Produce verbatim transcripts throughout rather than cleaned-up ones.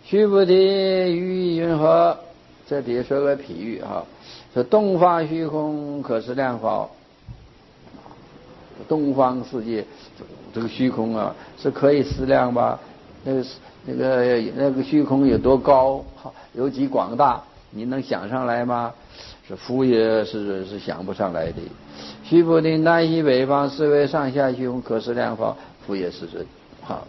须菩提，于云何？这里说个譬喻哈，说东方虚空可思量否？东方世界这个虚空啊，是可以思量吧？那个那个那个虚空有多高，有几广大，你能想上来吗？是夫也是是想不上来的。须菩提，南西北方四维上下虚空可思量否？夫也是真。好，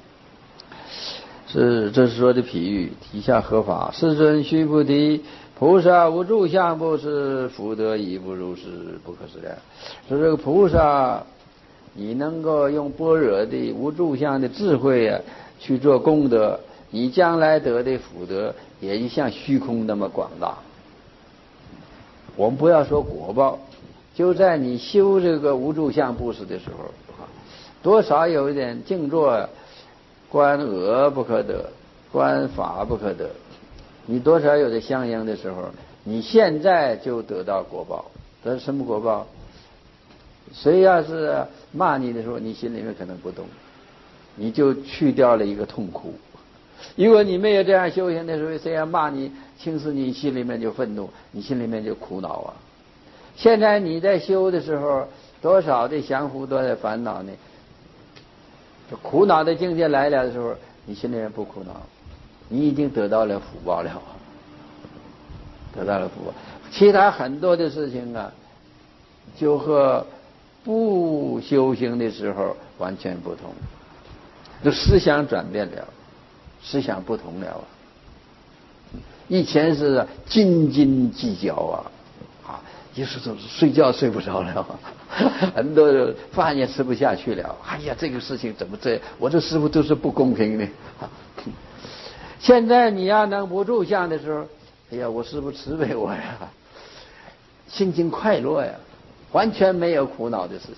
是这是说的譬喻，提下合法。世尊，须菩提，菩萨无住相布施，福德亦不如是，不可思量。说这个菩萨，你能够用般若的无住相的智慧啊去做功德，你将来得的福德也就像虚空那么广大。我们不要说果报，就在你修这个无住相布施的时候，多少有一点静坐，观恶不可得，观法不可得，你多少有的相应的时候，你现在就得到果报。得什么果报？谁要是骂你的时候，你心里面可能不动，你就去掉了一个痛苦。如果你没有这样修行的时候，谁要骂你轻视你，心里面就愤怒，你心里面就苦恼啊。现在你在修的时候，多少的降伏，多少的烦恼呢？就苦恼的境界来了的时候，你心里面不苦恼，你已经得到了福报了，得到了福报。其他很多的事情啊，就和不修行的时候完全不同，就思想转变了，思想不同了啊。以前是斤斤计较啊，啊，有时候睡觉睡不着了，很多人饭也吃不下去了。哎呀，这个事情怎么这样？我这师父都是不公平的。现在你要能不住相的时候，哎呀，我师父慈悲我呀，心情快乐呀，完全没有苦恼的事情。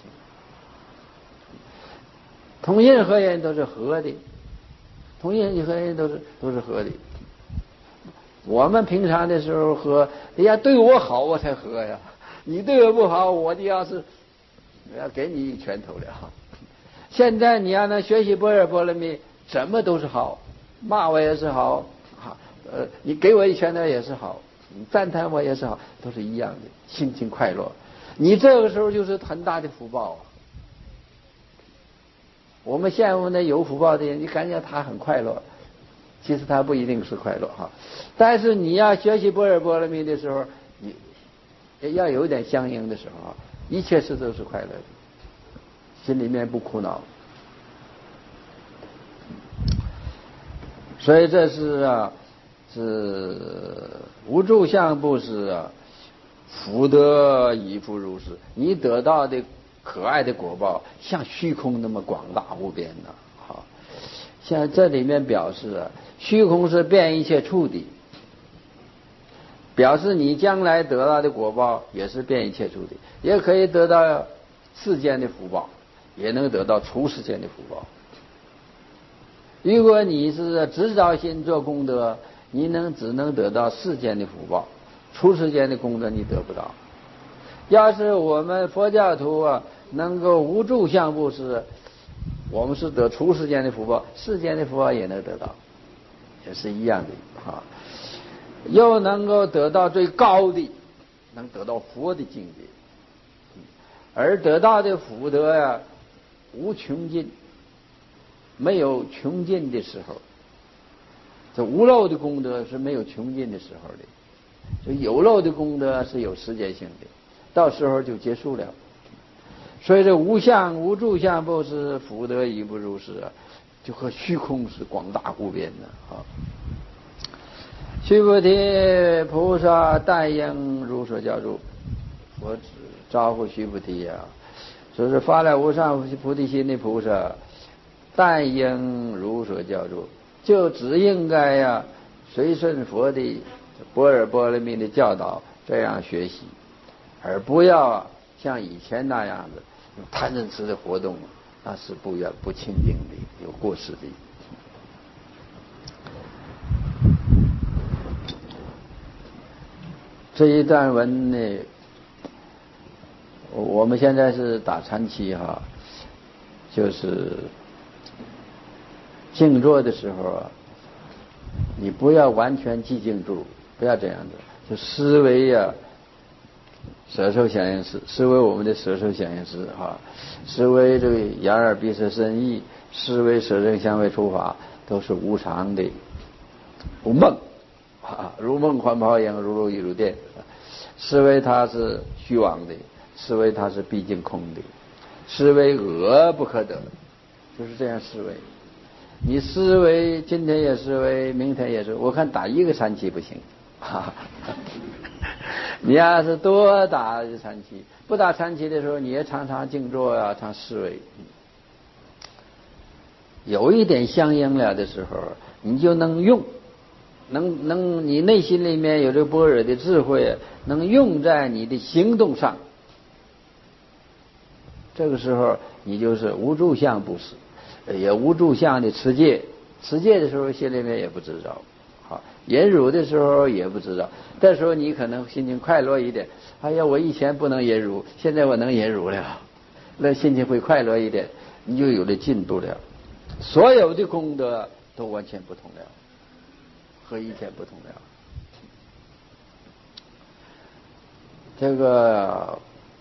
同任何人都是和的，同任何人都是都是和的。我们平常的时候和，哎呀，对我好我才和呀，你对我不好，我就要是我要给你一拳头了。现在你要能学习般若波罗蜜，什么都是好，骂我也是好，呃，你给我一拳头也是好，你赞叹我也是好，都是一样的，心情快乐。你这个时候就是很大的福报啊。我们羡慕那有福报的人，你感觉他很快乐，其实他不一定是快乐哈。但是你要学习般若波罗蜜的时候，你要有点相应的时候啊，一切事都是快乐的，心里面不苦恼。所以这是啊，是无住相布施啊，福德亦复如是。你得到的可爱的果报，像虚空那么广大无边的。好，现在这里面表示啊，虚空是遍一切处的，表示你将来得到的果报也是遍一切处的，也可以得到世间的福报，也能得到出世间的福报。如果你是执着心做功德，你能只能得到世间的福报，出世间的功德你得不到。要是我们佛教徒啊，能够无住相布施，我们是得出世间的福报，世间的福报也能得到，也是一样的啊。又能够得到最高的，能得到佛的境界，而得到的福德呀、啊，无穷尽，没有穷尽的时候。这无漏的功德是没有穷尽的时候的，所以有漏的功德是有时间性的，到时候就结束了。所以这无相无住相布施，福德亦不如是啊，就和虚空是广大无边的啊。须菩提，菩萨但应如所教住。我只招呼须菩提呀、啊，说是发了无上菩提心的菩萨，但应如所教住，就只应该呀、啊，随顺佛的般若波罗蜜的教导这样学习，而不要像以前那样子用贪嗔痴的活动，那是不要不清净的，有过失的。这一段文呢，我们现在是打禅期哈，就是静坐的时候啊， 你不要完全寂静住，不要这样子，就思维呀、啊，舌受想行识，思维我们的舌受想行识哈，思维这个眼耳鼻舌身意，思维舌身香味触法，都是无常的，如梦啊，如梦幻泡影，如露亦如电。思维它是虚妄的，思维它是毕竟空的，思维恶不可得，就是这样思维。你思维今天也思维，明天也是，我看打一个禅期不行，哈，你要是多打禅期，不打禅期的时候，你也常常静坐啊，常思维，有一点相应了的时候，你就能用，能能你内心里面有这个般若的智慧，能用在你的行动上。这个时候，你就是无住相布施。也无住相的持戒，持戒的时候心里面也不知道，好，忍辱的时候也不知道，这时候你可能心情快乐一点，哎呀，我以前不能忍辱，现在我能忍辱了，那心情会快乐一点，你就有了进步了，所有的功德都完全不同了，和以前不同了。这个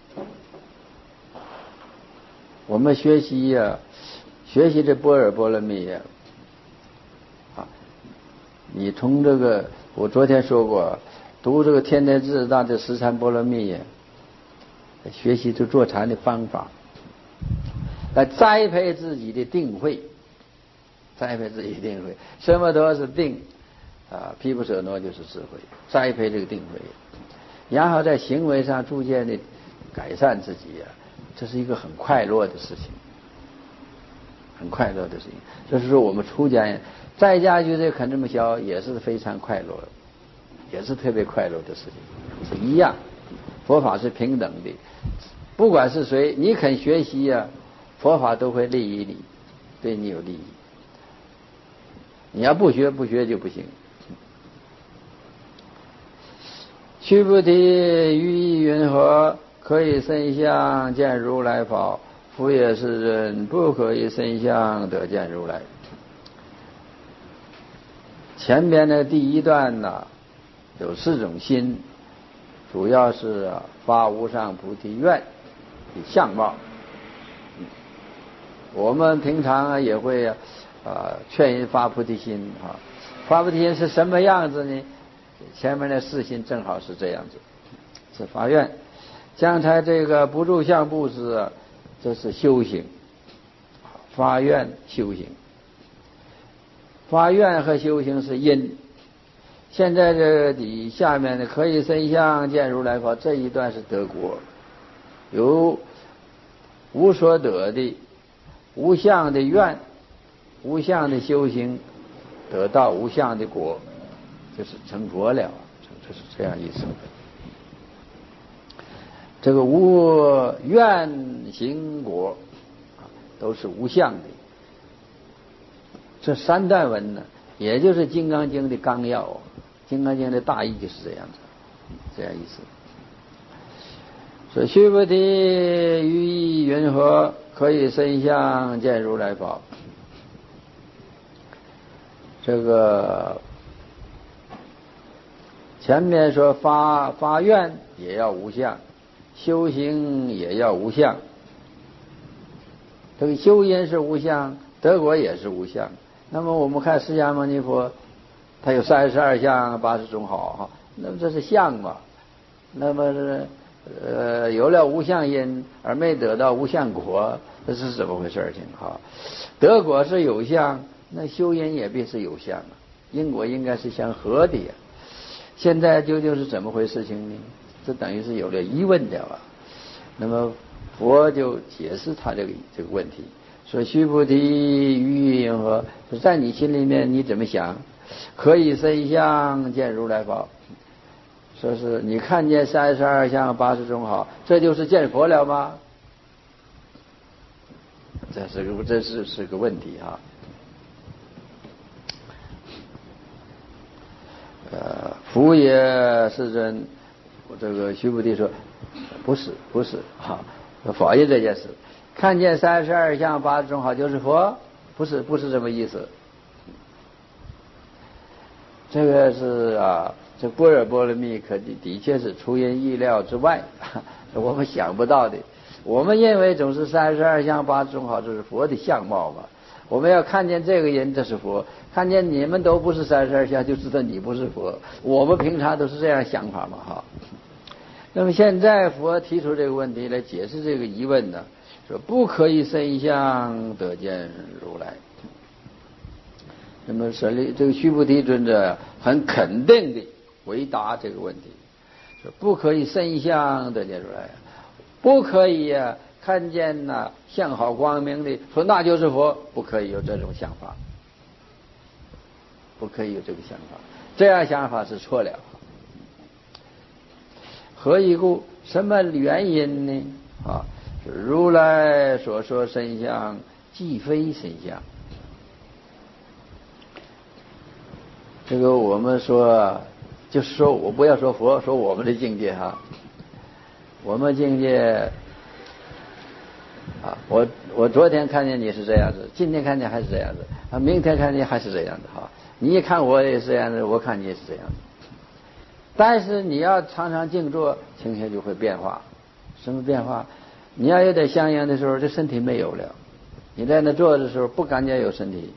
我们学习呀、啊。学习这般若波罗蜜呀，啊，你从这个我昨天说过，读这个天台智大的十禅波罗蜜呀，学习这坐禅的方法，来栽培自己的定慧，栽培自己的定慧，什么都是定啊，毗婆舍那就是智慧，栽培这个定慧，然后在行为上逐渐的改善自己呀，这是一个很快乐的事情。很快乐的事情，就是说我们出家人在家就这肯这么消，也是非常快乐，也是特别快乐的事情，是一样。佛法是平等的，不管是谁，你肯学习呀、啊，佛法都会利益你，对你有利益。你要不学不学就不行。须菩提，于意云何？可以身相见如来宝。夫也是人，不可以身相得见如来。前边的第一段呢，有四种心，主要是发无上菩提愿的相貌。我们平常也会啊、呃、劝人发菩提心啊，发菩提心是什么样子呢？前面的四心正好是这样子，是发愿。刚才这个不住相布施，这是修行，发愿修行，发愿和修行是因。现在这个底下面的可以身相见如来宝，这一段是得果，有无所得的无相的愿，无相的修行，得到无相的果，就是成佛了，这是这样意思。这个无愿行果都是无相的。这三段文呢，也就是《金刚经》的纲要，《金刚经》的大意就是这样子，这样意思。说须菩提，于意云何？可以身相见如来宝。这个前面说发发愿也要无相，修行也要无相。这个修因是无相，得果也是无相。那么我们看释迦牟尼佛，他有三十二相八十种好，那么这是相嘛？那么是呃有了无相因而没得到无相果，这是怎么回事情？哈，得果是有相，那修因也必是有相啊，因果应该是相合的呀。现在究竟是怎么回事情呢？这等于是有了疑问的啊。那么佛就解释他这个这个问题，说须菩提，于意云何？在你心里面你怎么想？可以身相见如来宝。说是你看见三十二相八十种好，这就是见佛了吗？这是个这是是个问题啊。呃，福也世尊，这个须菩提说，不是不是哈，否认这件事。看见三十二相八十种好就是佛，不是不是这么意思。 这个是啊，这般若波罗蜜可的的确是出人意料之外，我们想不到的。我们认为总是三十二相八十种好，这是佛的相貌嘛。我们要看见这个人，这是佛；看见你们都不是三十二相，就知道你不是佛。我们平常都是这样想法嘛，哈。那么现在佛提出这个问题来解释这个疑问呢，说不可以身相得见如来。那么舍利这个须菩提尊者很肯定地回答这个问题，说不可以身相得见如来，不可以啊看见呐、啊、相好光明的说那就是佛，不可以有这种想法，不可以有这个想法，这样想法是错了。何以故？什么原因呢？啊，如来所说身相既非身相。这个我们说，就是说我不要说佛，说我们的境界哈。我们境界啊，我我昨天看见你是这样子，今天看见还是这样子，啊，明天看见还是这样子哈。你一看我也是这样子，我看你也是这样子。但是你要常常静坐，情绪就会变化。什么变化？你要有点相应的时候，这身体没有了。你在那坐的时候，不感觉有身体，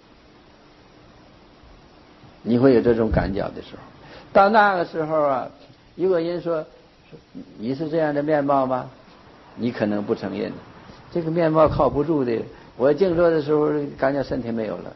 你会有这种感觉的时候。到那个时候啊，如果人说你是这样的面貌吗？你可能不承认，这个面貌靠不住的。我静坐的时候，感觉身体没有了，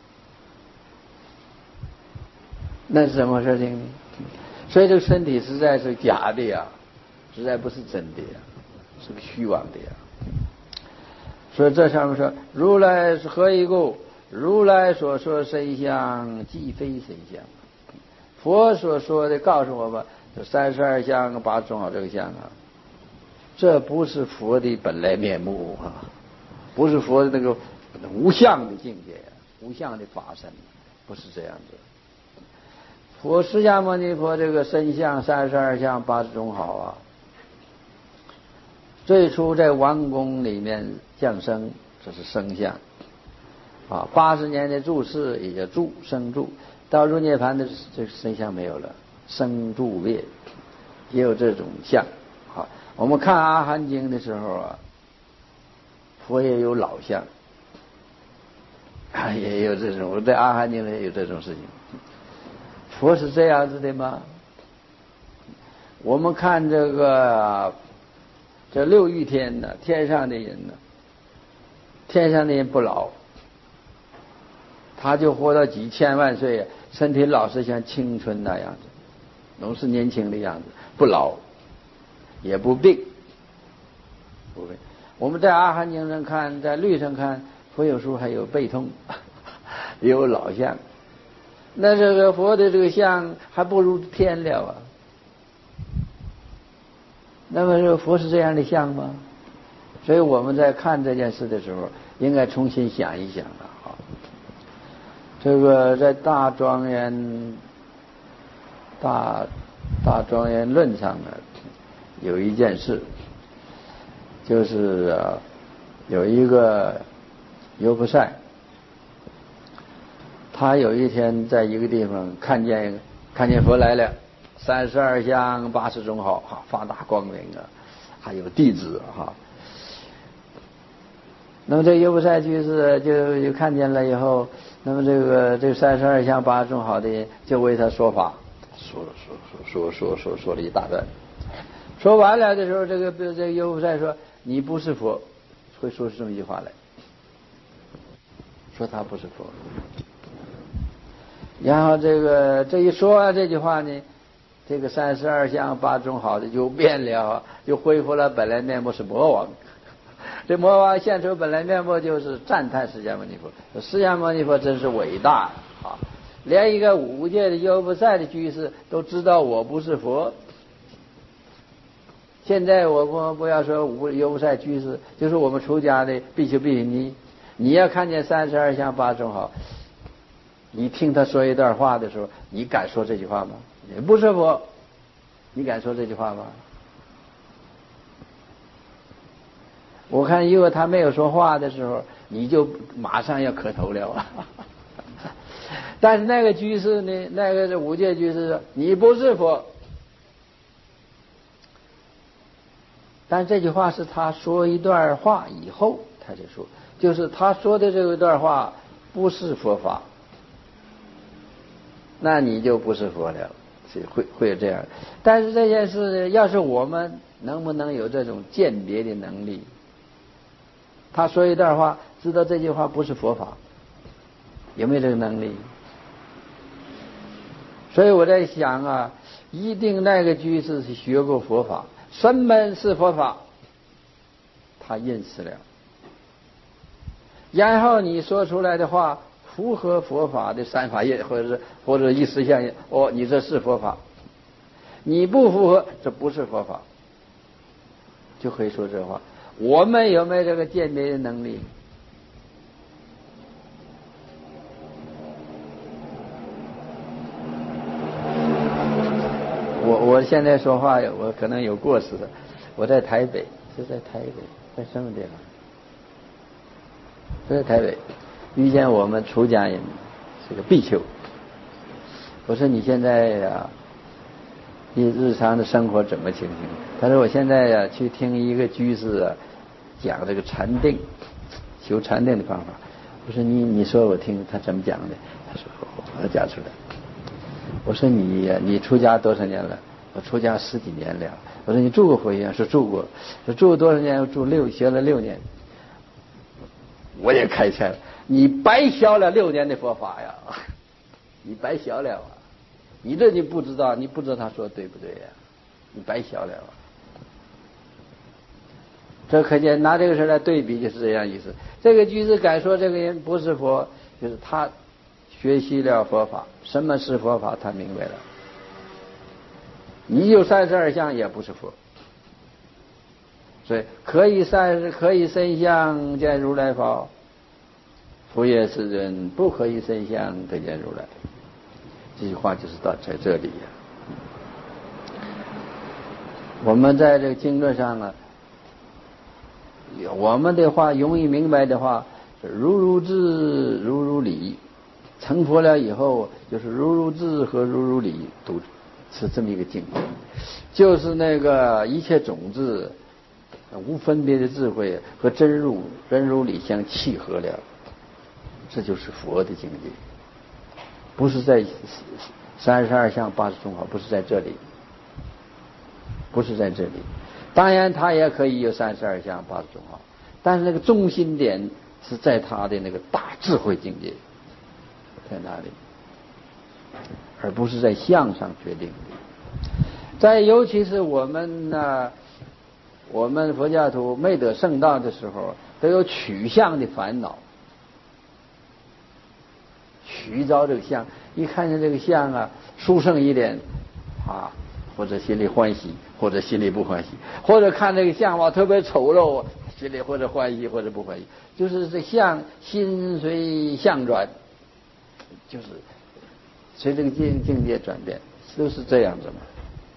那是怎么回事情呢？所以这个身体实在是假的呀，实在不是真的呀，是个虚妄的呀。所以这上面说，如来是何以故？如来所说身相既非身相。佛所说的告诉我们，这三十二相八十种好这个相啊，这不是佛的本来面目啊，不是佛的那个无相的境界，无相的法身，不是这样子。佛释迦牟尼佛这个身相三十二相八十种好啊，最初在王宫里面降生，这是生相啊。八十年的住世也叫住生住，到入涅盘的这个身相没有了，生住灭也有这种相。好，我们看阿含经的时候啊，佛也有老相，也有这种，我在阿含经里也有这种事情。佛是这样子的吗？我们看这个这六欲天呢，天上的人呢，天上的人不老，他就活到几千万岁，身体老是像青春那样子，总是年轻的样子，不老也不病，不病。我们在阿含经上看，在律上看，佛有时候还有背痛，也有老相。那这个佛的这个相还不如天了啊。那么这个佛是这样的相吗？所以我们在看这件事的时候，应该重新想一想了啊。这个在大庄严大大庄严论上呢，有一件事，就是啊，有一个优婆塞，他有一天在一个地方看见看见佛来了，三十二相八十种好，哈，发大光明啊，还有弟子哈。那么这优婆塞居士就就看见了以后，那么这个这三十二相八十种好的人就为他说法，说说说说说说说了一大段。说完了的时候，这个这个优婆塞说：“你不是佛。”会说出这么一句话来，说他不是佛。然后这个这一说完这句话呢，这个三十二相八种好的就变了，就恢复了本来面目，是魔王。这魔王现出本来面目，就是赞叹释迦牟尼佛。释迦牟尼佛真是伟大啊！连一个五界的优婆塞的居士都知道我不是佛。现在我们不要说五优婆塞居士，就是我们出家的比丘比丘尼，你要看见三十二相八种好，你听他说一段话的时候，你敢说这句话吗？也不是佛，你敢说这句话吗？我看如果他没有说话的时候，你就马上要磕头了。 但是那个居士呢，那个五戒居士说你不是佛。但这句话是他说一段话以后他就说，就是他说的这一段话不是佛法，那你就不是佛了，是会会有这样。但是这件事要是我们能不能有这种鉴别的能力，他说一段话知道这句话不是佛法，有没有这个能力？所以我在想啊，一定那个居士是学过佛法，什么是佛法他认识了，然后你说出来的话符合佛法的三法印，或者是或者一实相印，哦，你这是佛法；你不符合，这不是佛法，就可以说这话。我们有没有这个鉴别的能力？我我现在说话我可能有过失的，我在台北，是在台北，在什么地方？在台北遇见我们出家人，是个比丘。我说你现在呀，你日常的生活怎么情形？他说我现在呀去听一个居士啊讲这个禅定，修禅定的方法。我说你你说我听他怎么讲的？他说我讲出来。我说你你出家多少年了？我出家十几年了。我说你住过佛学院？说住过。说住了多少年？住六学了六年。我也开窍了，你白学了六年的佛法呀，你白学了啊！你这你不知道，你不知道他说对不对呀？你白学了啊！这可见拿这个事来对比就是这样意思。这个居士敢说这个人不是佛，就是他学习了佛法，什么是佛法他明白了。你有三十二相也不是佛，所以可以三可以身相见如来法，佛也是人，不可以身相得见如来。这句话就是到在这里呀。我们在这个经论上啊，我们的话容易明白的话，如如智，如如理。成佛了以后，就是如如智和如如理都是这么一个境界，就是那个一切种子无分别的智慧和真如真如理相契合了，这就是佛的境界，不是在三十二相八十种好，不是在这里，不是在这里。当然他也可以有三十二相八十种好，但是那个中心点是在他的那个大智慧境界在哪里，而不是在相上决定的。在尤其是我们呢、啊，我们佛教徒没得圣道的时候，都有取相的烦恼，取着这个相，一看见这个相啊，殊胜一点啊，或者心里欢喜，或者心里不欢喜，或者看这个相哇特别丑陋，心里或者欢喜或者不欢喜，就是这相心随相转，就是随这个境境界转变，都是这样子嘛。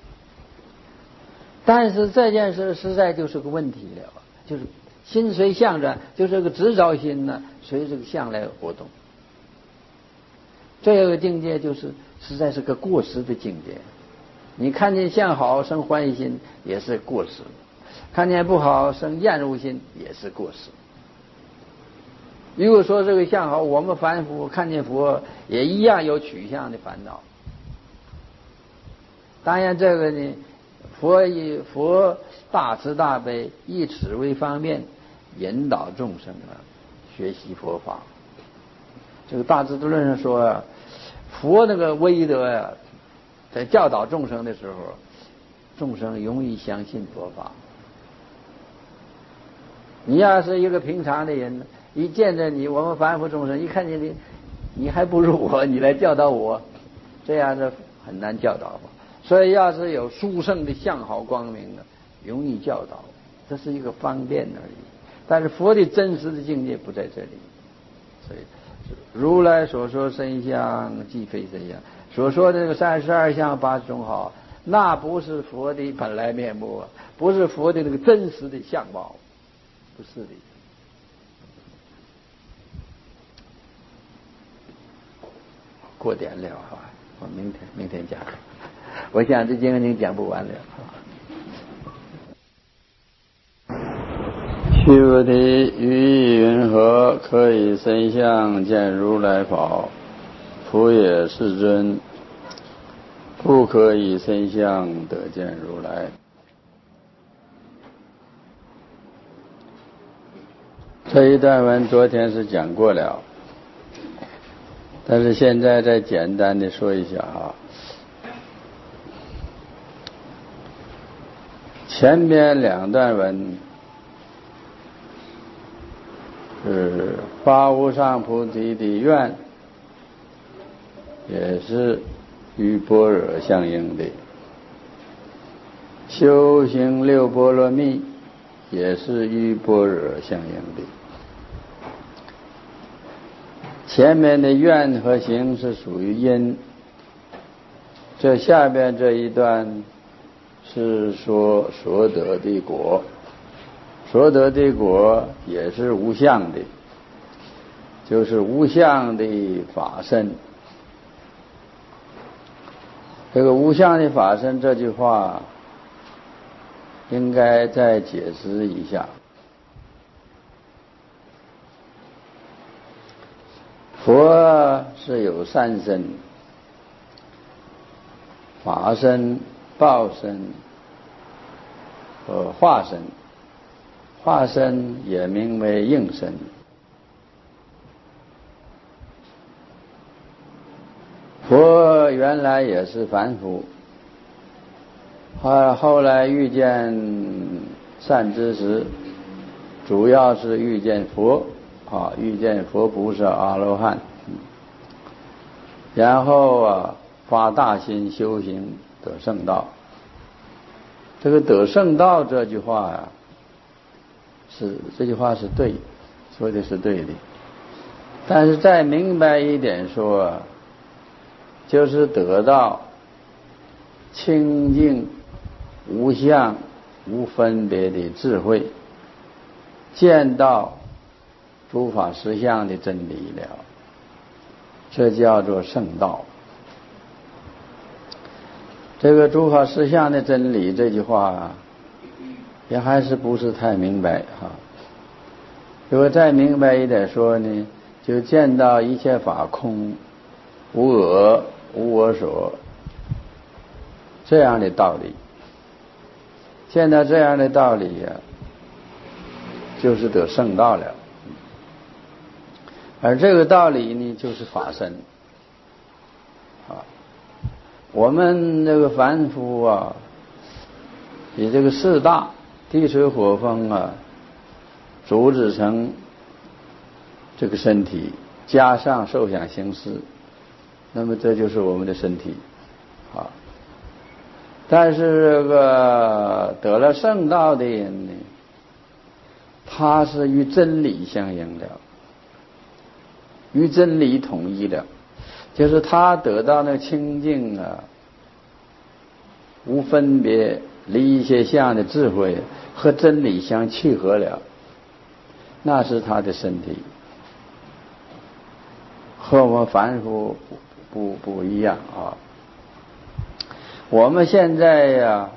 但是这件事实在就是个问题了，就是心随相转，就这个执着心呢，随这个相来活动。这个境界就是实在是个过失的境界。你看见相好生欢喜心也是过失，看见不好生厌恶心也是过失。如果说这个相好，我们凡夫看见佛也一样有取相的烦恼。当然这个呢，佛以佛大慈大悲，以此为方便，引导众生啊学习佛法。这个大智度论上说啊，佛那个威德呀、啊，在教导众生的时候，众生容易相信佛法。你要是一个平常的人，一见着你，我们凡夫众生一看见你，你还不如我，你来教导我，这样的很难教导。所以要是有殊胜的相好光明的，容易教导，这是一个方便而已。但是佛的真实的境界不在这里，所以如来所说身相即非身相，所说的这个三十二相八十种好，那不是佛的本来面目，不是佛的那个真实的相貌，不是的。 过点了哈，我明天明天讲。我想这经已经讲不完了。须菩提，于意云何？可以身相见如来宝？普也世尊，不可以身相得见如来。这一段文昨天是讲过了，但是现在再简单的说一下啊。前面两段文是发无上菩提的愿，也是与般若相应的；修行六波罗蜜，也是与般若相应的。前面的愿和行是属于因，这下边这一段是说所得的果，所得的果也是无相的，就是无相的法身。这个无相的法身这句话应该再解释一下。佛是有三身：法身、报身和化身。化身也名为应身。佛原来也是凡夫，后后来遇见善知识，主要是遇见佛啊，遇见佛菩萨阿罗汉，然后啊发大心修行得圣道。这个得圣道这句话呀、啊，是这句话是对，说的是对的。但是再明白一点说，就是得到清净无相无分别的智慧，见到诸法实相的真理了，这叫做圣道。这个诸法实相的真理这句话啊，也还是不是太明白哈。如果再明白一点说呢，就见到一切法空，无我无我所，这样的道理。见到这样的道理呀、啊，就是得圣道了。而这个道理呢，就是法身啊。我们这个凡夫啊，以这个四大地水火风啊组织成这个身体，加上受想行识，那么这就是我们的身体啊。但是这个得了圣道的人呢，他是与真理相应的，与真理统一的，就是他得到那清净啊无分别离一切相的智慧，和真理相契合了，那是他的身体，和我们凡夫不不不一样啊。我们现在呀，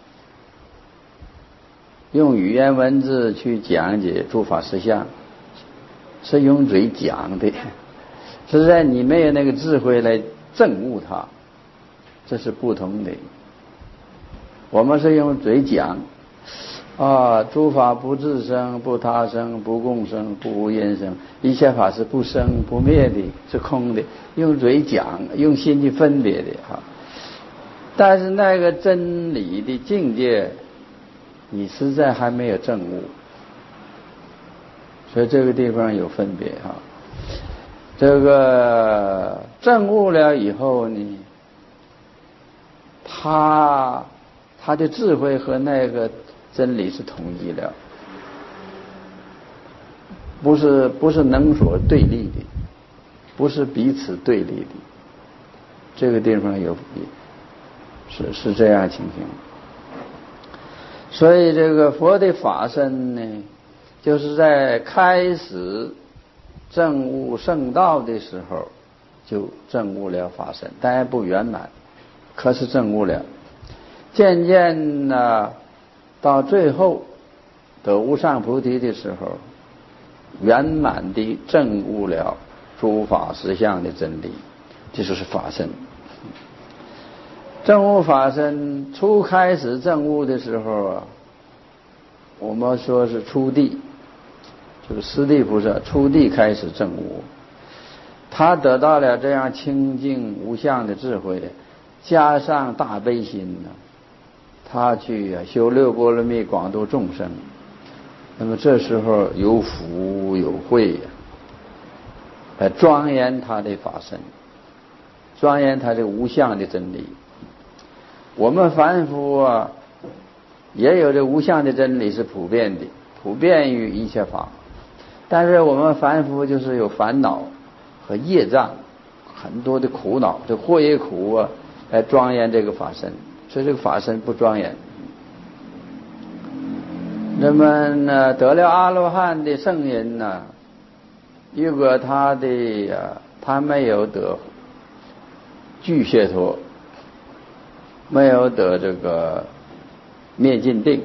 用语言文字去讲解诸法实相，是用嘴讲的，实在你没有那个智慧来证悟它，这是不同的。我们是用嘴讲啊，诸法不自生，不他生，不共生，不无因生，一切法是不生不灭的，是空的，用嘴讲，用心去分别的啊。但是那个真理的境界，你实在还没有证悟，所以这个地方有分别哈。这个证悟了以后呢，他他的智慧和那个真理是统一的，不是不是能所对立的，不是彼此对立的，这个地方有是是这样情形。所以这个佛的法身呢，就是在开始证悟圣道的时候， 就证悟了法身，当然不圆满，可是证悟了。渐渐呢，到最后得无上菩提的时候，圆满地证悟了诸法实相的真理，这就是法身。证悟法身，初开始证悟的时候啊，我们说是初地，就是师地菩萨初地开始证悟，他得到了这样清净无相的智慧，加上大悲心呢，他去啊修六波罗蜜广度众生，那么这时候有福有慧呀，来庄严他的法身，庄严他这无相的真理。我们凡夫啊，也有这无相的真理是普遍的，普遍于一切法，但是我们凡夫就是有烦恼和业障，很多的苦恼，这祸业苦啊，来庄严这个法身，所以这个法身不庄严。那么呢，得了阿罗汉的圣人呢，如果他的啊，他没有得具解脱，没有得这个灭尽定，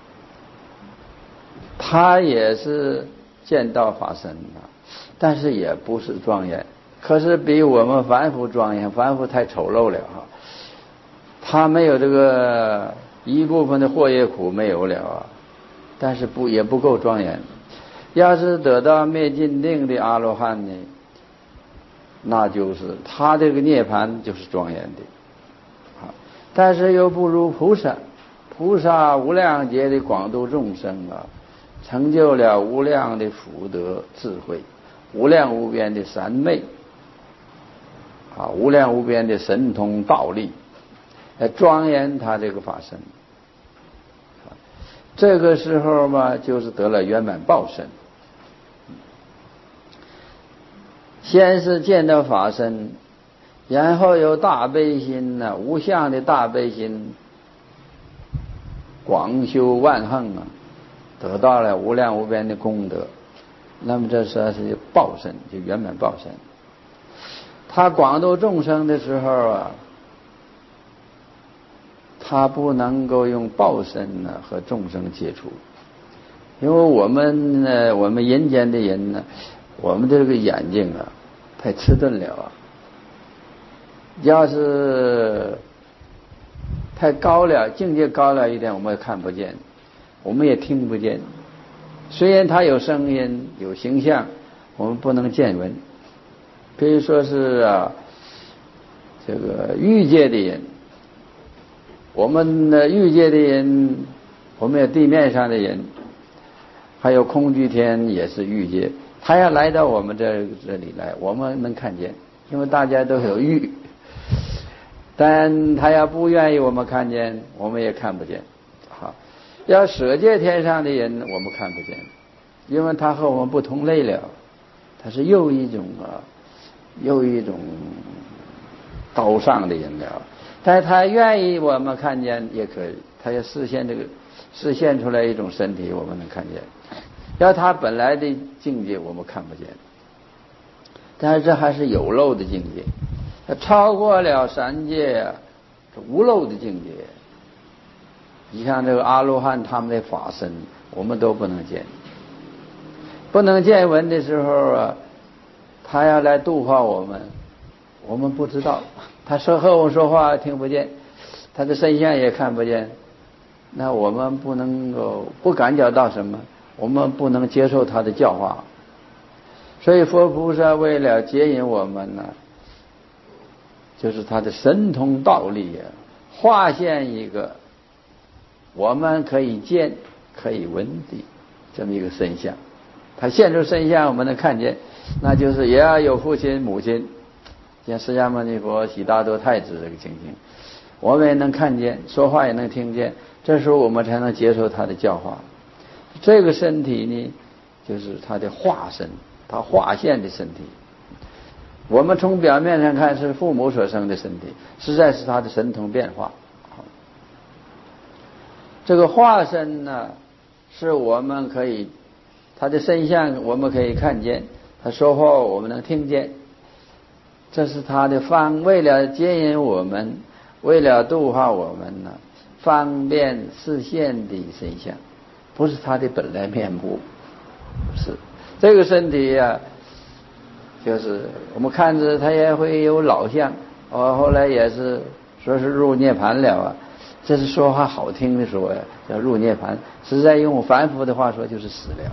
他也是见到法身的，但是也不是庄严，可是比我们凡夫庄严，凡夫太丑陋了哈，他没有这个一部分的祸业苦没有了啊，但是不也不够庄严。要是得到灭尽定的阿罗汉呢，那就是他这个涅槃就是庄严的。但是又不如菩萨，菩萨无量劫的广度众生啊，成就了无量的福德智慧，无量无边的三昧啊，无量无边的神通道力，来庄严他这个法身。这个时候嘛，就是得了圆满报身。先是见到法身，然后有大悲心呢、啊，无相的大悲心，广修万行啊，得到了无量无边的功德。那么这算是报身，就圆满报身。他广度众生的时候啊，他不能够用报身呢和众生接触，因为我们呢，我们人间的人呢，我们这个眼睛啊太迟钝了啊。要是太高了，境界高了一点，我们也看不见，我们也听不见。虽然它有声音有形象，我们不能见闻。可以说是啊，这个欲界的人，我们的欲界的人，我们有地面上的人，还有空居天也是欲界，他要来到我们这这里来，我们能看见，因为大家都有欲。但他要不愿意我们看见，我们也看不见。好，要舍界天上的人，我们看不见，因为他和我们不同类了，他是又一种啊，又一种高尚的人了。但是他愿意我们看见也可以，他要实现这个，实现出来一种身体，我们能看见。要他本来的境界，我们看不见。但是这还是有漏的境界。它超过了三界无漏的境界。你像这个阿罗汉他们的法身，我们都不能见，不能见闻的时候啊，他要来度化我们，我们不知道，他说和我说话听不见，他的身相也看不见，那我们不能够不感觉到什么，我们不能接受他的教化。所以佛菩萨为了接引我们呢，就是他的神通道力啊，化现一个我们可以见可以闻的这么一个身相。他现出身相我们能看见，那就是也要有父亲母亲，像释迦牟尼佛悉达多太子这个情形，我们也能看见，说话也能听见，这时候我们才能接受他的教化。这个身体呢，就是他的化身，他化现的身体。我们从表面上看是父母所生的身体，实在是他的神通变化。这个化身呢，是我们可以，他的身相我们可以看见，他说话我们能听见， 这是他的方，为了接引我们，为了度化我们呢，方便示现的身相，不是他的本来面目。不是这个身体呀、啊，就是我们看着他也会有老相，我后来也是说是入涅盘了啊，这是说话好听的说呀，叫入涅盘，实在用凡夫的话说就是死了，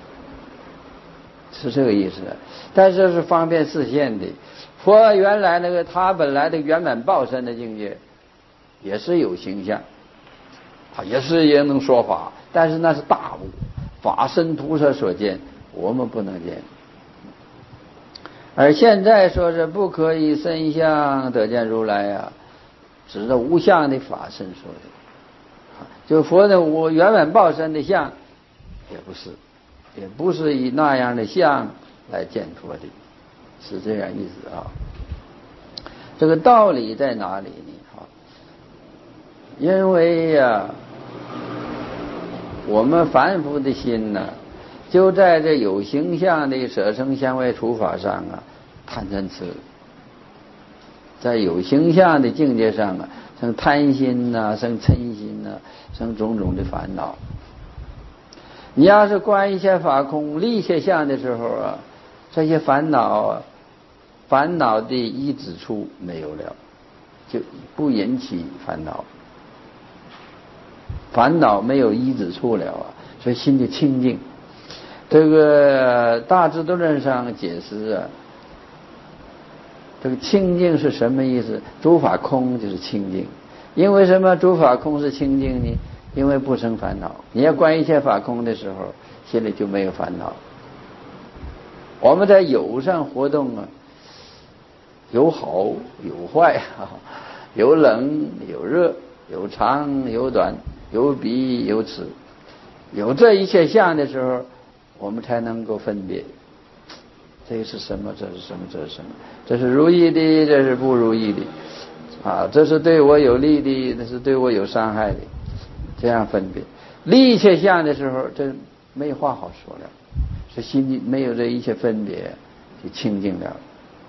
是这个意思的。但是这是方便示现的。佛原来那个他本来的圆满报身的境界也是有形象，他也是也能说法，但是那是大悟，法身菩萨所见，我们不能见。而现在说是不可以身相得见如来啊，指的无相的法身说的，就佛的我圆满报身的相也不是，也不是以那样的相来见佛的，是这样意思啊。这个道理在哪里呢？哈，因为呀、啊，我们凡夫的心呢，就在这有形象的舍生相位处法上啊，贪嗔痴，在有形象的境界上啊，生贪心呐、啊，生嗔心呐、啊，生种种的烦恼。你要是观一切法空，立一切相的时候啊，这些烦恼啊，烦恼的依止处没有了，就不引起烦恼，烦恼没有依止处了啊，所以心就清净。这个大智度论上解释啊，这个清净是什么意思？诸法空就是清净。因为什么诸法空是清净呢？因为不生烦恼。你要观一切法空的时候，心里就没有烦恼。我们在有上活动啊，有好有坏，有冷有热，有长有短，有彼有此，有这一切相的时候，我们才能够分别这是什么，这是什么，这是什么，这是如意的，这是不如意的啊，这是对我有利的，那是对我有伤害的，这样分别。立一切相的时候，这没话好说了，这心里没有这一切分别，就清净了。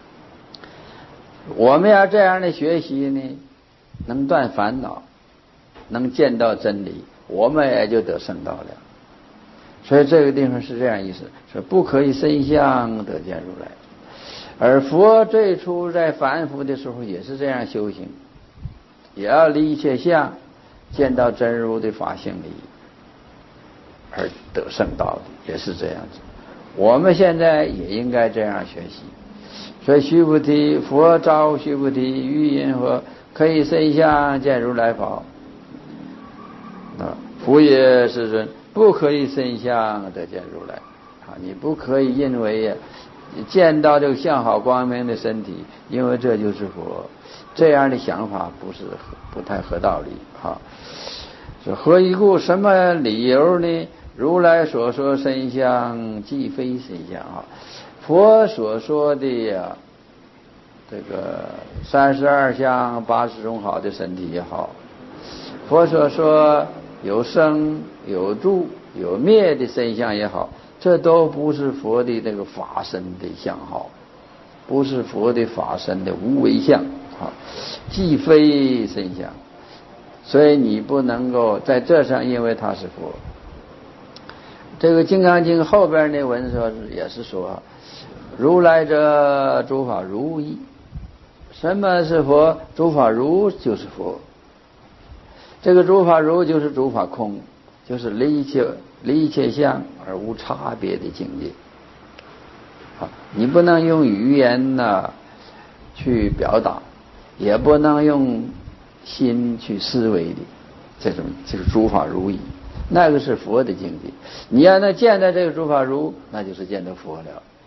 我们要这样的学习呢，能断烦恼，能见到真理，我们也就得圣道了。所以这个地方是这样意思，说不可以身相得见如来。而佛最初在凡夫的时候也是这样修行，也要离一切相，见到真如的法性理，而得圣道的，也是这样子。我们现在也应该这样学习。所以须菩提，佛召须菩提，欲云何？可以身相见如来宝。啊，佛也世尊，不可以身相得见如来。啊，你不可以因为呀，见到这个相好光明的身体，因为这就是佛，这样的想法不是不太合道理啊。是何以故？什么理由呢？如来所说身相，即非身相啊。佛所说的呀，这个三十二相八十种好的身体也好，佛所说有生有住有灭的身相也好，这都不是佛的这个法身的相好，不是佛的法身的无为相啊，既非身相。所以你不能够在这上，因为他是佛。这个《金刚经》后边那文说也是说，如来者，诸法如意。什么是佛？诸法如就是佛。这个诸法如就是诸法空，就是离一切离一切相而无差别的境界。啊，你不能用语言呢去表达，也不能用心去思维的，这种这个诸法如意，那个是佛的境界。你要能见到这个诸法如，那就是见到佛了。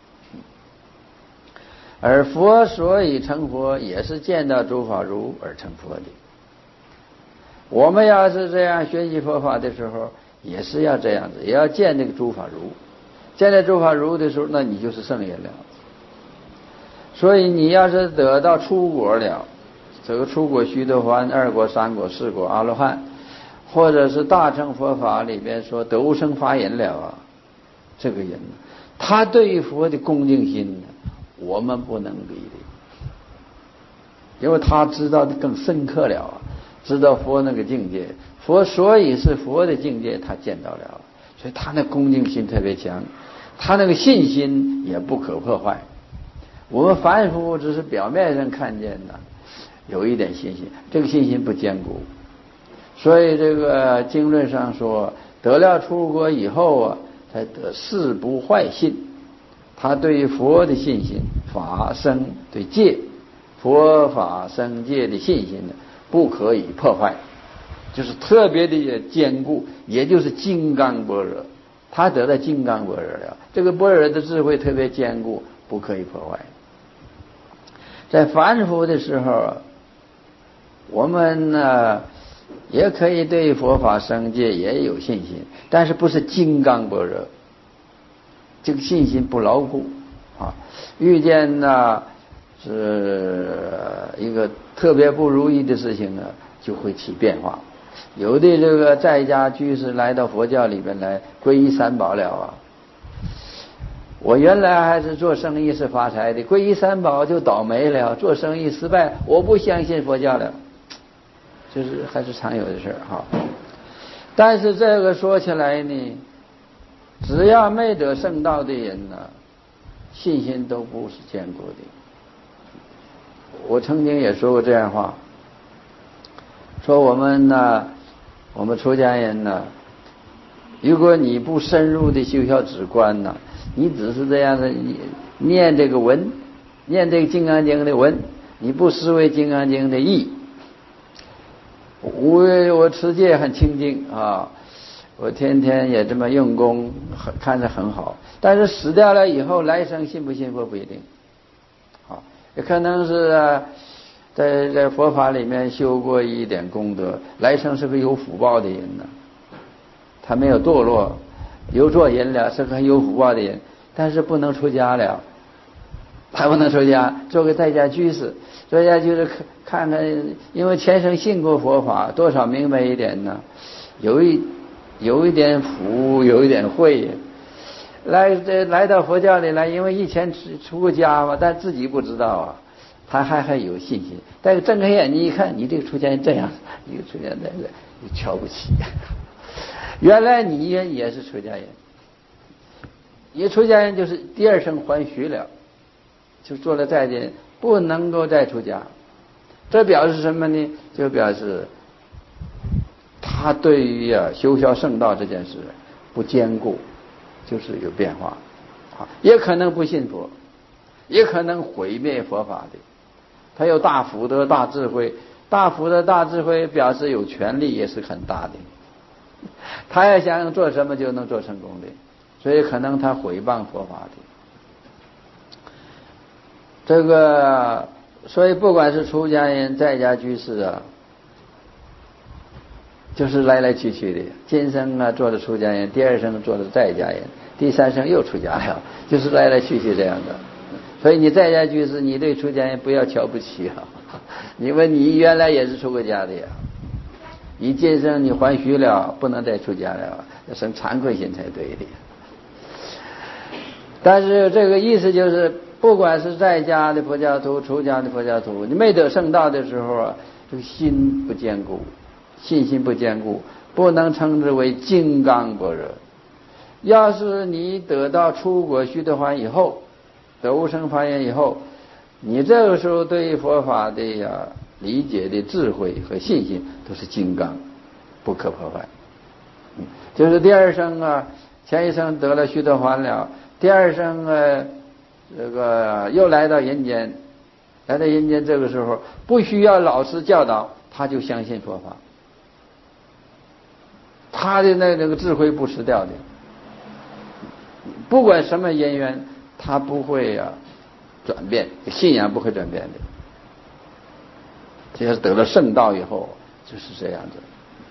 而佛所以成佛，也是见到诸法如而成佛的。我们要是这样学习佛法的时候，也是要这样子，也要见这个诸法如。见到诸法如的时候，那你就是圣人了。所以你要是得到出果了，这个出果须陀洹、二果、三果、四果阿罗汉，或者是大乘佛法里边说得无生法忍了啊，这个人他对于佛的恭敬心，我们不能比的。 因为他知道的更深刻了啊，知道佛那个境界，佛所以是佛的境界，他见到了，所以他那恭敬心特别强，他那个信心也不可破坏。我们凡夫只是表面上看见的有一点信心，这个信心不坚固，所以这个经论上说，得了出国以后啊，才得誓不坏信。他对于佛的信心，法僧对戒，佛法僧戒的信心呢，不可以破坏，就是特别的坚固，也就是金刚般若。他得到金刚般若了，这个般若的智慧特别坚固，不可以破坏。在凡夫的时候，我们呢也可以对佛法僧戒也有信心，但是不是金刚般若，这个信心不牢固啊。遇见呢是一个特别不如意的事情呢，就会起变化。有的这个在家居士来到佛教里边来皈依三宝了啊，我原来还是做生意是发财的，皈依三宝就倒霉了，做生意失败，我不相信佛教了，这是还是常有的事哈。但是这个说起来呢，只要没得圣道的人呢，信心都不是坚固的。我曾经也说过这样话，说我们呢，我们出家人呢，如果你不深入的修效止观呢，你只是这样的念这个文，念这个金刚经的文，你不思维金刚经的义。我我持戒很清净啊，我天天也这么用功，很看着很好，但是死掉了以后，来生信不信佛不一定。好，也可能是啊，在在佛法里面修过一点功德，来生是个有福报的人呢。他没有堕落，有做人了，是个有福报的人，但是不能出家了，还不能出家，做个在家居士。在家居士看看，因为前生信过佛法，多少明白一点呢，有一有一点福，有一点慧。来这来到佛教里来，因为以前出过家嘛，但自己不知道啊，他还还有信心。但是睁开眼睛一看，你这个出家人这样，你这个出家人这个，你瞧不起。原来你也也是出家人，你出家人就是第二生还虚了，就做了在家，不能够再出家。这表示什么呢？就表示他对于啊修效圣道这件事不坚固，就是有变化啊，也可能不信佛，也可能毁灭佛法的。他有大福德大智慧，大福德大智慧表示有权力也是很大的，他要想做什么就能做成功的，所以可能他毁谤佛法的。这个所以不管是出家人在家居士啊，就是来来去去的，今生啊做了出家人，第二生做了在家人，第三生又出家了，就是来来去去这样的。所以你在家居士，你对出家人不要瞧不起啊，因为你原来也是出过家的呀。你今生你还虚了，不能再出家了，要生惭愧心才对的。但是这个意思就是，不管是在家的佛教徒，出家的佛教徒，你没得圣道的时候啊，这个心不坚固，信心不坚固，不能称之为金刚般若。要是你得到出果须得洹以后，得无生法眼以后，你这个时候对佛法的呀理解的智慧和信心都是金刚，不可破坏。嗯，就是第二生啊，前一生得了须得洹了，第二生啊，这个又来到人间，来到人间这个时候不需要老师教导，他就相信佛法，他的那那个智慧不失掉的，不管什么因缘，他不会啊转变，信仰不会转变的。这要是得了圣道以后，就是这样子。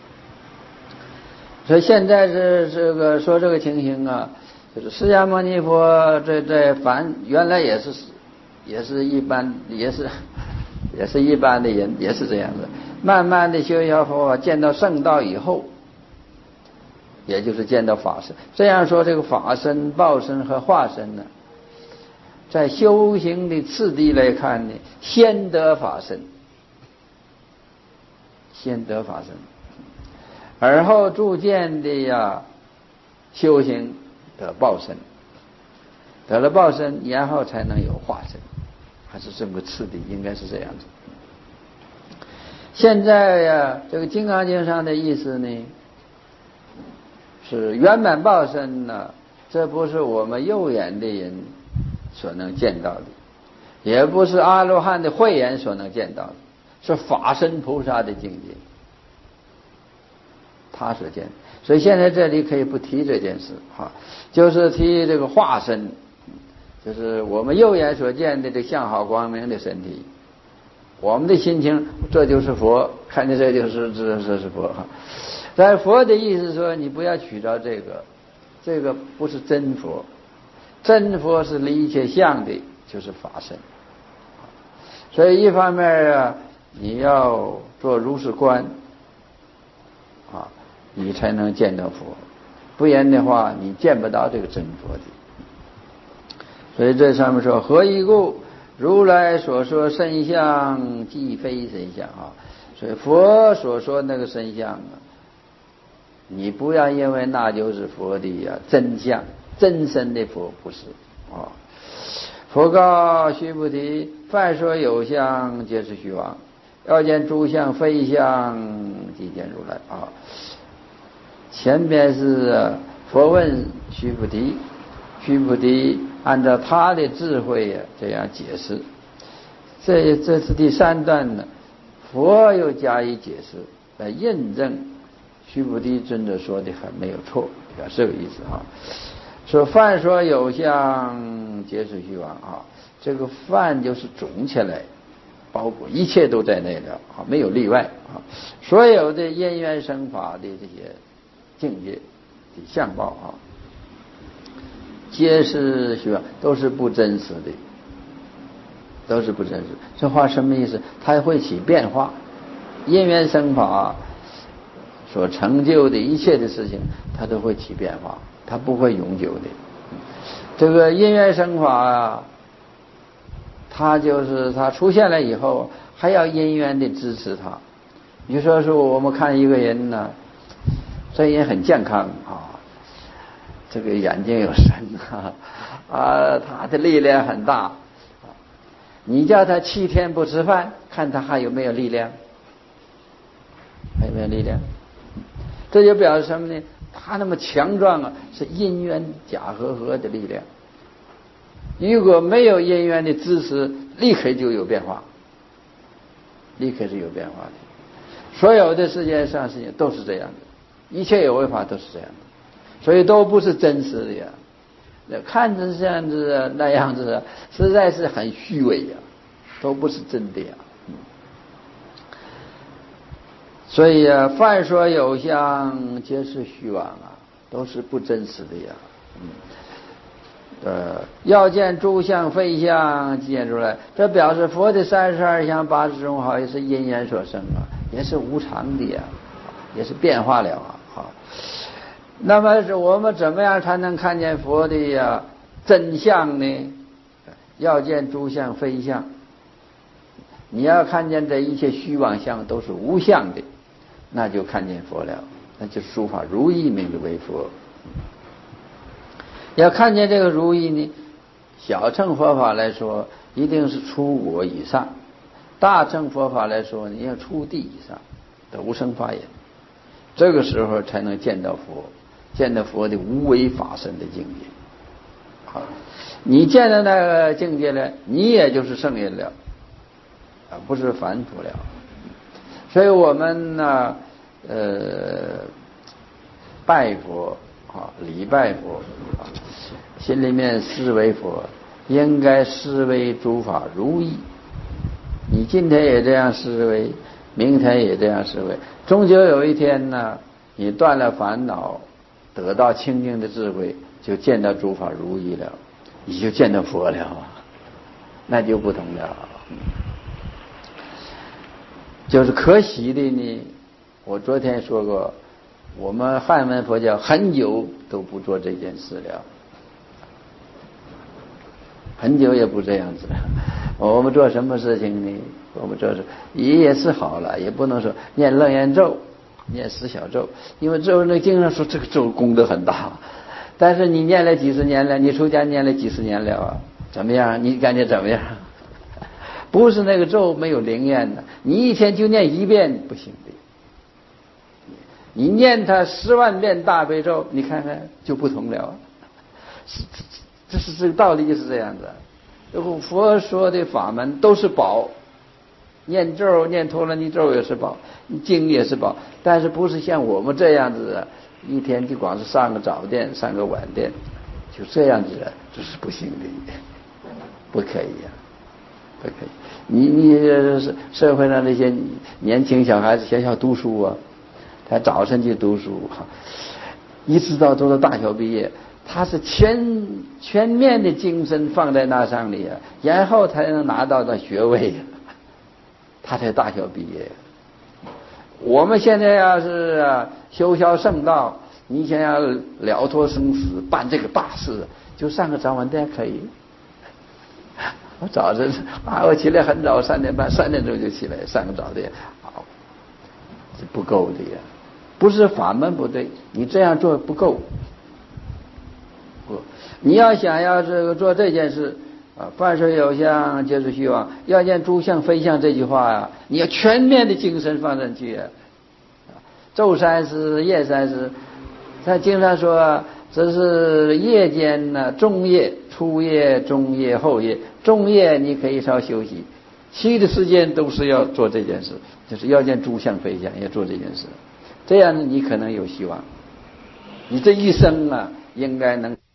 所以现在是这个说这个情形啊，就是释迦牟尼佛这这凡原来也是也是一般，也是也是一般的人，也是这样子。慢慢的修学佛法，见到圣道以后，也就是见到法身。这样说，这个法身、报身和化身呢，在修行的次第来看呢，先得法身， 先得法身，而后逐渐的呀修行得报身，得了报身，然后才能有化身，还是这么个次第，应该是这样子。现在呀，这个《金刚经》上的意思呢，是圆满报身呢，这不是我们肉眼的人所能见到的，也不是阿罗汉的慧眼所能见到的，是法身菩萨的境界，他所见。所以现在这里可以不提这件事哈，就是提这个化身，就是我们肉眼所见的这相好光明的身体，我们的心情这就是佛，看见这就是这这是佛哈。但是佛的意思说，你不要取着这个，这个不是真佛，真佛是离一切相的，就是法身。所以一方面啊，你要做如是观啊，你才能见到佛，不然的话你见不到这个真佛的。所以这上面说何以故？如来所说身相即非身相啊，所以佛所说那个身相啊，你不要因为那就是佛的呀真相，真身的佛不是啊。佛告须菩提：凡所有相，皆是虚妄。要见诸相非相，即见如来啊。前边是佛问须菩提，须菩提按照他的智慧呀这样解释。这这是第三段呢，佛又加以解释来印证须菩提尊者说的很没有错，表示这个意思啊。说凡所有相，皆是虚妄啊。这个凡就是总起来，包括一切都在内了啊，没有例外啊。所有的因缘生法的这些境界的相貌啊，皆是虚妄，都是不真实的，都是不真实。这话什么意思？它会起变化，因缘生法所成就的一切的事情，它都会起变化，它不会永久的。这个因缘生法啊，它就是它出现了以后，还要因缘的支持它。你说说我们看一个人呢，这人很健康啊，这个眼睛有神啊，啊，他的力量很大。你叫他七天不吃饭，看他还有没有力量？还有没有力量？这就表示什么呢？他那么强壮啊，是因缘假合合的力量。如果没有因缘的支持，立刻就有变化，立刻是有变化的。所有的世界上事情都是这样的，一切有为法都是这样的，所以都不是真实的呀。看着这样子那样子，实在是很虚伪呀，都不是真的呀。所以啊，凡所有相，皆是虚妄啊，都是不真实的呀。嗯，呃，要见诸相非相，即见如来。这表示佛的三十二相八十种好，也是因缘所生啊，也是无常的呀，也是变化了啊。好，那么是我们怎么样才能看见佛的呀真相呢？要见诸相非相，你要看见这一切虚妄相都是无相的，那就看见佛了，那就诸法如意名为佛。要看见这个如意呢，小乘佛法来说一定是出我以上，大乘佛法来说你要出地以上的无生法眼，这个时候才能见到佛，见到佛的无为法身的境界。好，你见到那个境界了，你也就是圣人了啊，不是凡夫了。所以我们呢，呃，拜佛啊，礼拜佛啊，心里面思维佛，应该思维诸法如意。你今天也这样思维，明天也这样思维，终究有一天呢，你断了烦恼，得到清净的智慧，就见到诸法如意了，你就见到佛了，那就不同了。就是可惜的呢，我昨天说过，我们汉文佛教很久都不做这件事了，很久也不这样子了。 我们做什么事情呢？我们做是也也是好了，也不能说念楞严咒，念十小咒，因为咒那经上说这个咒功德很大，但是你念了几十年了，你出家念了几十年了啊，怎么样？你感觉怎么样？不是那个咒没有灵验的，你一天就念一遍不行的，你念它十万遍大悲咒，你看看就不同了。是这是这个道理就是这样子。佛说的法门都是宝，念咒念陀罗尼咒也是宝，经也是宝，但是不是像我们这样子的，一天就光是上个早殿上个晚殿，就这样子的，这是不行的，不可以啊，不可以。你你社会上那些年轻小孩子学校读书啊，他早晨去读书，一直到读到大学毕业，他是全全面的精神放在那上里啊，然后才能拿到的学位，他才大学毕业。我们现在要是啊修学圣道，你想要了脱生死，办这个大事，就上个早晚殿可以。我早晨啊，我起来很早，三点半、三点钟就起来上个早殿，好，是不够的呀。不是法门不对，你这样做不够。不，你要想要这个做这件事啊，凡是有相皆是虚妄，要见诸相非相这句话呀、啊，你要全面的精神放进去啊。昼三时、夜三时，他经常说这是夜间呢，中夜、初夜、中夜、后夜。中夜你可以稍休息，其余的时间都是要做这件事，就是要见诸相非相，要做这件事。这样你可能有希望，你这一生啊，应该能。